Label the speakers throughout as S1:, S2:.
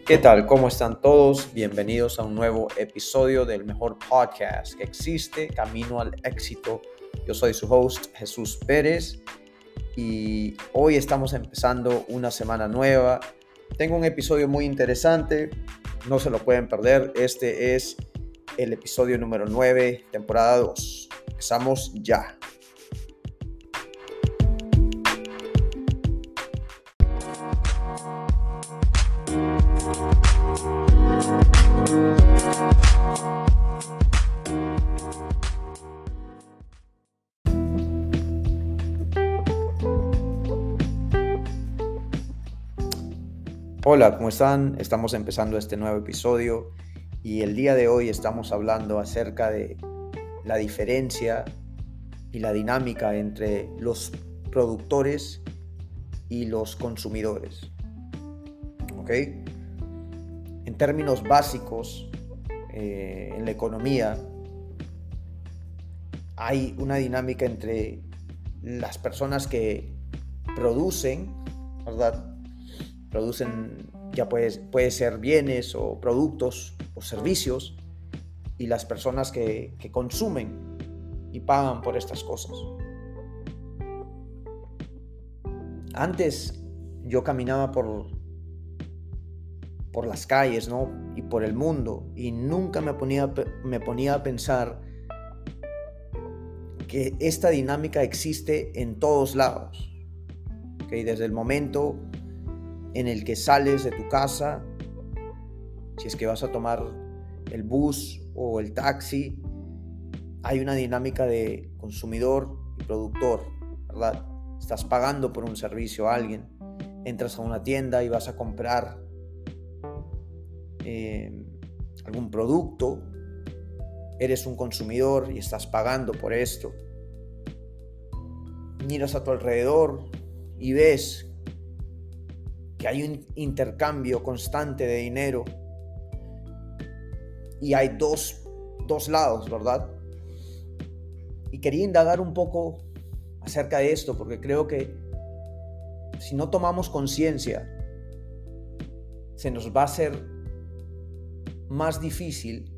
S1: ¿Qué tal? ¿Cómo están todos? Bienvenidos a un nuevo episodio del mejor podcast que existe, Camino al Éxito. Yo soy su host, Jesús Pérez, y hoy estamos empezando una semana nueva. Tengo un episodio muy interesante, no se lo pueden perder. Este es el episodio número 9, temporada 2. Empezamos ya. Hola, ¿cómo están? Estamos empezando este nuevo episodio y el día de hoy estamos hablando acerca de la diferencia y la dinámica entre los productores y los consumidores. ¿Ok? En términos básicos, en la economía, hay una dinámica entre las personas que producen, ¿verdad? Producen, ya puede ser bienes o productos o servicios, y las personas que consumen y pagan por estas cosas. Antes yo caminaba por las calles, ¿no? Y por el mundo, y nunca me ponía a pensar que esta dinámica existe en todos lados. ¿Okay? Desde el momento en el que sales de tu casa, si es que vas a tomar el bus o el taxi, hay una dinámica de consumidor y productor, ¿verdad? Estás pagando por un servicio a alguien, entras a una tienda y vas a comprar algún producto, eres un consumidor y estás pagando por esto. Miras a tu alrededor y ves que hay un intercambio constante de dinero y hay dos lados, ¿verdad? Y quería indagar un poco acerca de esto, porque creo que si no tomamos conciencia, se nos va a hacer más difícil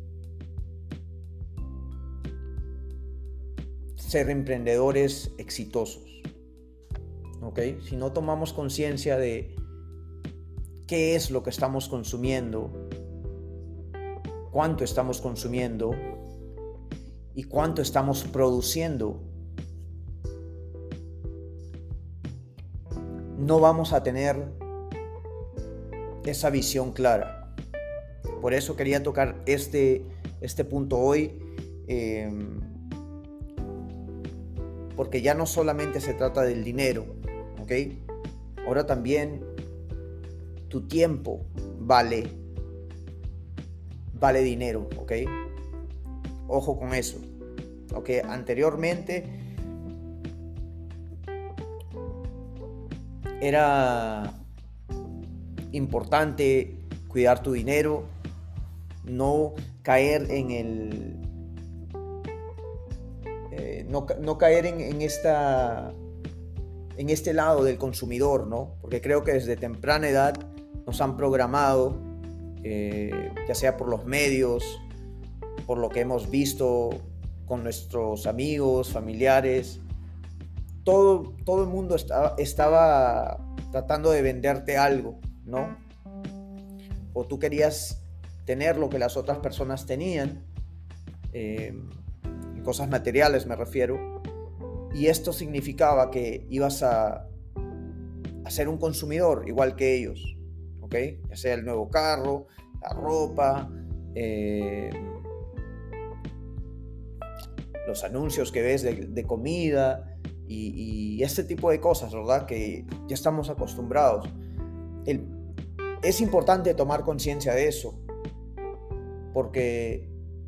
S1: ser emprendedores exitosos. ¿Ok? Si no tomamos conciencia de qué es lo que estamos consumiendo, cuánto estamos consumiendo y cuánto estamos produciendo, no vamos a tener esa visión clara. Por eso quería tocar este punto hoy, porque ya no solamente se trata del dinero, ¿ok? Ahora también tu tiempo vale dinero, ¿ok? Ojo con eso, ¿ok? Anteriormente era importante cuidar tu dinero, no caer en el no caer en este lado del consumidor, ¿no? Porque creo que desde temprana edad nos han programado, ya sea por los medios, por lo que hemos visto con nuestros amigos, familiares. Todo el mundo estaba tratando de venderte algo, ¿no? O tú querías tener lo que las otras personas tenían, cosas materiales me refiero, y esto significaba que ibas a ser un consumidor igual que ellos, ¿ok? Ya sea el nuevo carro, la ropa, los anuncios que ves de comida y este tipo de cosas, ¿verdad? Que ya estamos acostumbrados. Es importante tomar conciencia de eso, porque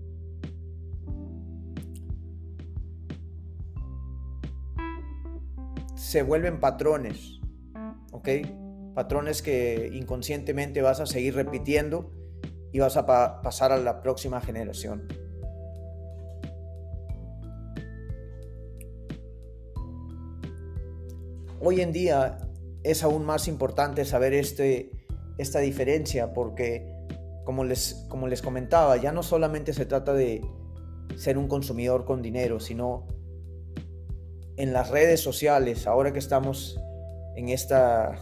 S1: se vuelven patrones, ¿ok? Patrones que inconscientemente vas a seguir repitiendo y vas a pasar a la próxima generación. Hoy en día es aún más importante saber este esta diferencia, porque como les comentaba, ya no solamente se trata de ser un consumidor con dinero, sino en las redes sociales, ahora que estamos en esta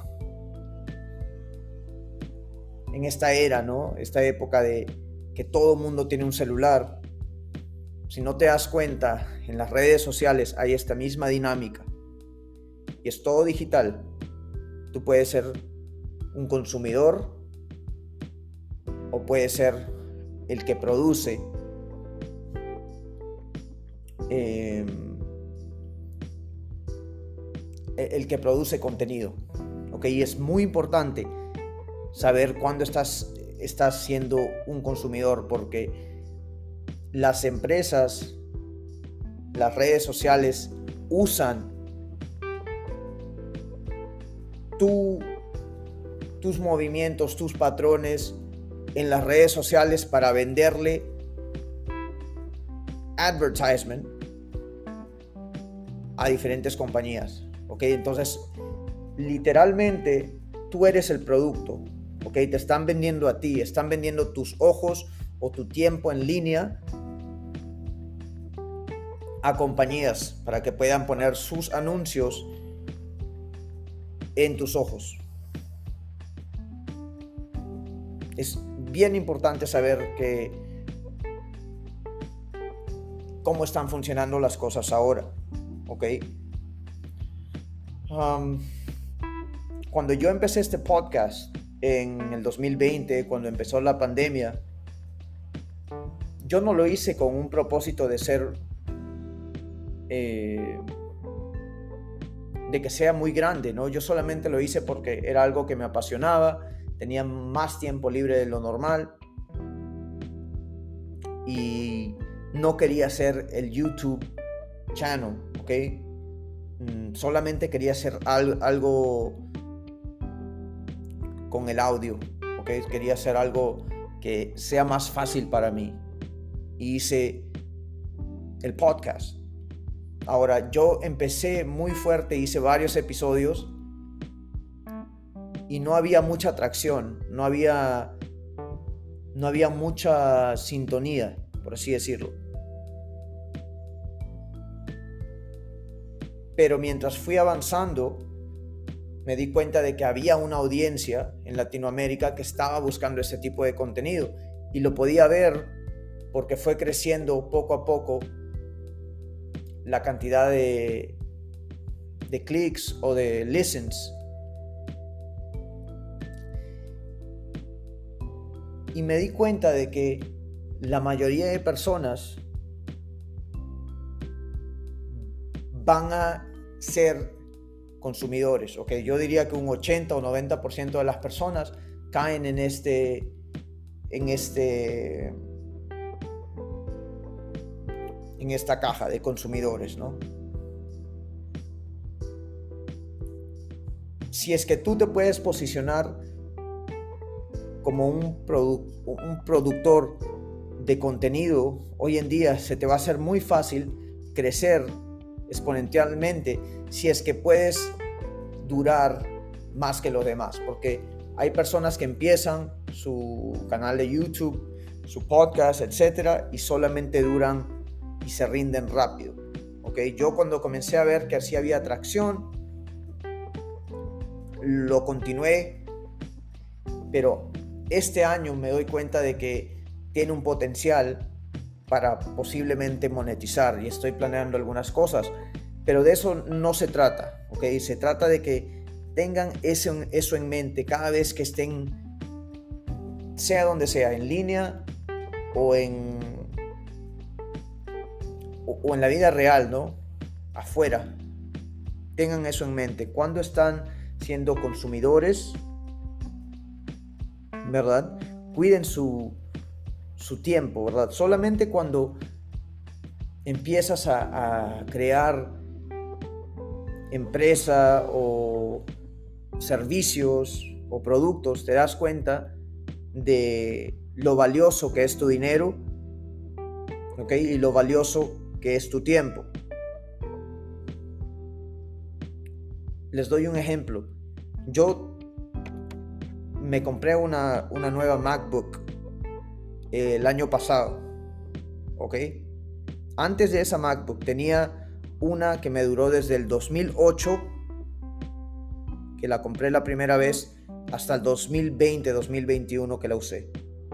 S1: era, ¿no? Esta época de que todo el mundo tiene un celular. Si no te das cuenta, en las redes sociales hay esta misma dinámica y es todo digital. Tú puedes ser un consumidor o puedes ser el que produce contenido, ¿ok? Y es muy importante saber cuándo estás siendo un consumidor, porque las empresas, las redes sociales usan tus movimientos, tus patrones en las redes sociales para venderle advertisement a diferentes compañías, ¿ok? Entonces, literalmente, tú eres el producto, ¿ok? Te están vendiendo a ti, están vendiendo tus ojos o tu tiempo en línea a compañías para que puedan poner sus anuncios en tus ojos. Es bien importante saber cómo están funcionando las cosas ahora, ¿ok? Cuando yo empecé este podcast en el 2020, cuando empezó la pandemia, yo no lo hice con un propósito de ser de que sea muy grande, ¿no? Yo solamente lo hice porque era algo que me apasionaba, tenía más tiempo libre de lo normal y no quería hacer el YouTube channel, ¿ok? Solamente quería hacer algo con el audio, ¿ok? Quería hacer algo que sea más fácil para mí. Y hice el podcast. Ahora, yo empecé muy fuerte, hice varios episodios y no había mucha atracción, no había mucha sintonía, por así decirlo. Pero mientras fui avanzando, me di cuenta de que había una audiencia en Latinoamérica que estaba buscando ese tipo de contenido y lo podía ver porque fue creciendo poco a poco la cantidad de clics o de listens. Y me di cuenta de que la mayoría de personas van a ser consumidores, ¿ok? Yo diría que un 80 o 90% de las personas caen en esta caja de consumidores, ¿no? Si es que tú te puedes posicionar como un productor de contenido, hoy en día se te va a hacer muy fácil crecer exponencialmente si es que puedes durar más que los demás, porque hay personas que empiezan su canal de YouTube, su podcast, etcétera, y solamente duran y se rinden rápido, ¿ok? Yo cuando comencé a ver que así había atracción, lo continué, pero este año me doy cuenta de que tiene un potencial para posiblemente monetizar y estoy planeando algunas cosas, pero de eso no se trata, ¿ok? Se trata de que tengan eso en mente cada vez que estén, sea donde sea, en línea o en la vida real, ¿no? Afuera. Tengan eso en mente. Cuando están siendo consumidores, ¿verdad? Cuiden su tiempo, ¿verdad? Solamente cuando empiezas a crear empresa o servicios o productos, te das cuenta de lo valioso que es tu dinero, ¿ok? Y lo valioso que es tu tiempo. Les doy un ejemplo. Yo me compré una nueva MacBook el año pasado, ¿ok? Antes de esa MacBook tenía una que me duró desde el 2008, que la compré la primera vez, hasta el 2020-2021 que la usé.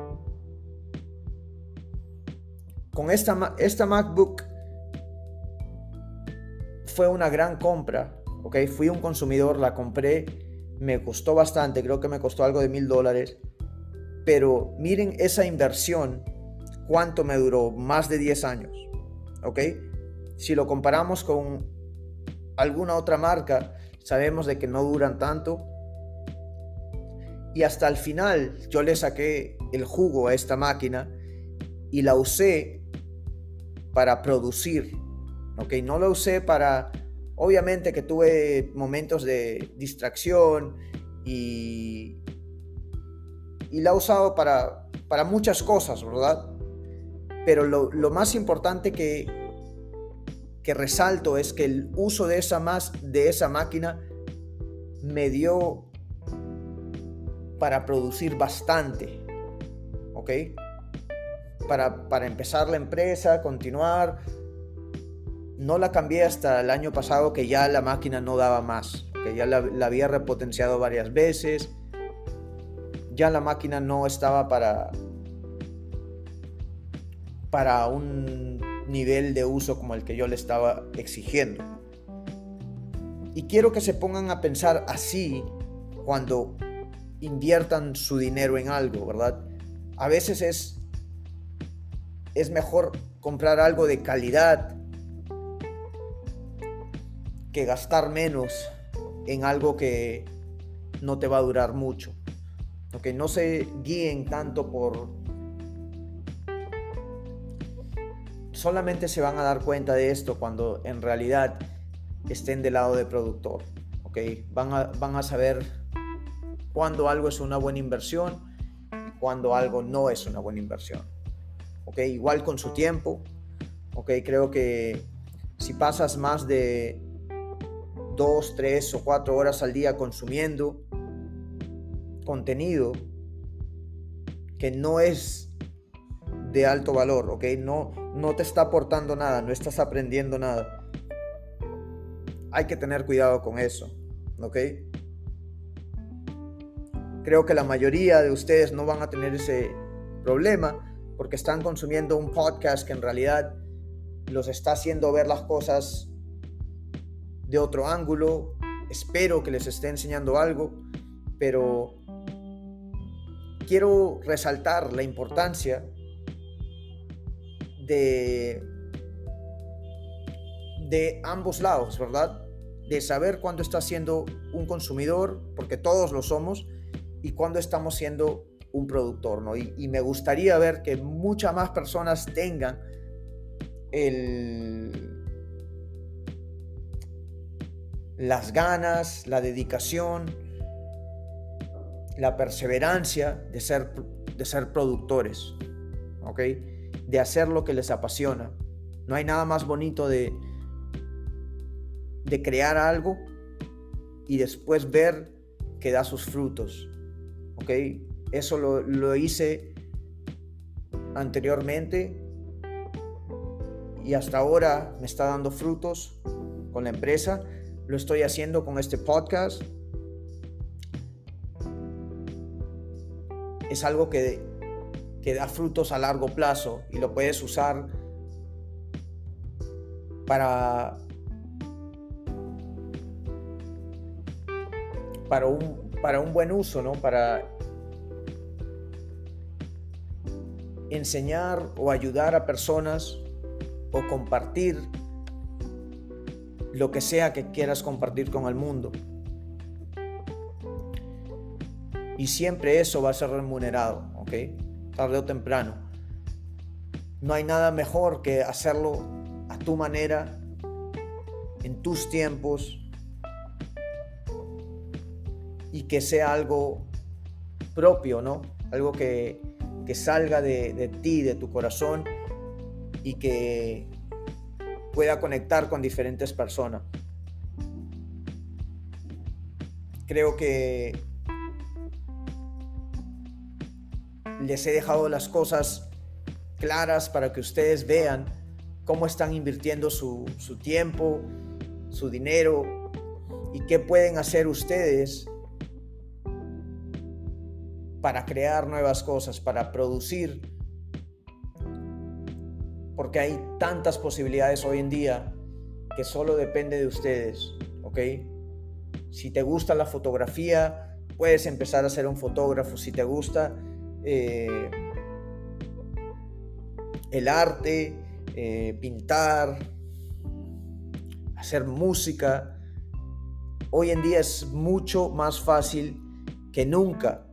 S1: Con esta MacBook fue una gran compra, ¿ok? Fui un consumidor, la compré, me costó bastante, creo que me costó algo de $1,000, pero miren esa inversión, cuánto me duró, más de 10 años, ¿ok? Si lo comparamos con alguna otra marca, sabemos de que no duran tanto, y hasta el final yo le saqué el jugo a esta máquina y la usé para producir, ¿ok? No la usé para, obviamente que tuve momentos de distracción y la he usado para muchas cosas, ¿verdad? Pero lo más importante que resalto es que el uso de esa máquina me dio para producir bastante, ¿ok? Para empezar la empresa, continuar. No la cambié hasta el año pasado, que ya la máquina no daba más, que ya la había repotenciado varias veces. Ya la máquina no estaba para un nivel de uso como el que yo le estaba exigiendo. Y quiero que se pongan a pensar así cuando inviertan su dinero en algo, ¿verdad? A veces es mejor comprar algo de calidad que gastar menos en algo que no te va a durar mucho. Okay, no se guíen tanto solamente se van a dar cuenta de esto cuando en realidad estén del lado de productor. Okay, van a saber cuándo algo es una buena inversión y cuándo algo no es una buena inversión. Okay, igual con su tiempo. Okay, creo que si pasas más de 2, 3 o 4 horas al día consumiendo contenido que no es de alto valor, ¿ok? No te está aportando nada, no estás aprendiendo nada. Hay que tener cuidado con eso, ¿ok? Creo que la mayoría de ustedes no van a tener ese problema porque están consumiendo un podcast que en realidad los está haciendo ver las cosas de otro ángulo. Espero que les esté enseñando algo, pero quiero resaltar la importancia de ambos lados, ¿verdad? De saber cuándo estás siendo un consumidor, porque todos lo somos, y cuándo estamos siendo un productor, ¿no? Y me gustaría ver que muchas más personas tengan las ganas, la dedicación, la perseverancia de ser productores, ¿ok? De hacer lo que les apasiona. No hay nada más bonito de crear algo y después ver que da sus frutos, ¿ok? Eso lo hice anteriormente y hasta ahora me está dando frutos con la empresa. Lo estoy haciendo con este podcast. Es algo que da frutos a largo plazo y lo puedes usar para un buen uso, ¿no? Para enseñar o ayudar a personas o compartir lo que sea que quieras compartir con el mundo. Y siempre eso va a ser remunerado, ¿ok? Tarde o temprano. No hay nada mejor que hacerlo a tu manera, en tus tiempos, y que sea algo propio, ¿no? Algo que salga de ti, de tu corazón, y que pueda conectar con diferentes personas. Creo que les he dejado las cosas claras para que ustedes vean cómo están invirtiendo su tiempo, su dinero y qué pueden hacer ustedes para crear nuevas cosas, para producir, porque hay tantas posibilidades hoy en día que solo depende de ustedes, ¿ok? Si te gusta la fotografía, puedes empezar a ser un fotógrafo. Si te gusta el arte, pintar, hacer música, hoy en día es mucho más fácil que nunca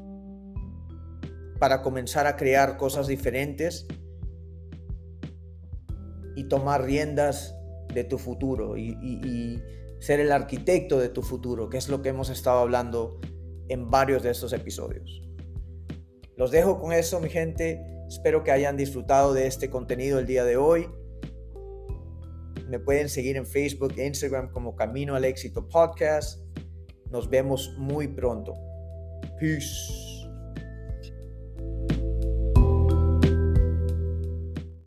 S1: para comenzar a crear cosas diferentes y tomar riendas de tu futuro y ser el arquitecto de tu futuro, que es lo que hemos estado hablando en varios de estos episodios. Los dejo con eso, mi gente. Espero que hayan disfrutado de este contenido el día de hoy. Me pueden seguir en Facebook e Instagram como Camino al Éxito Podcast. Nos vemos muy pronto. Peace.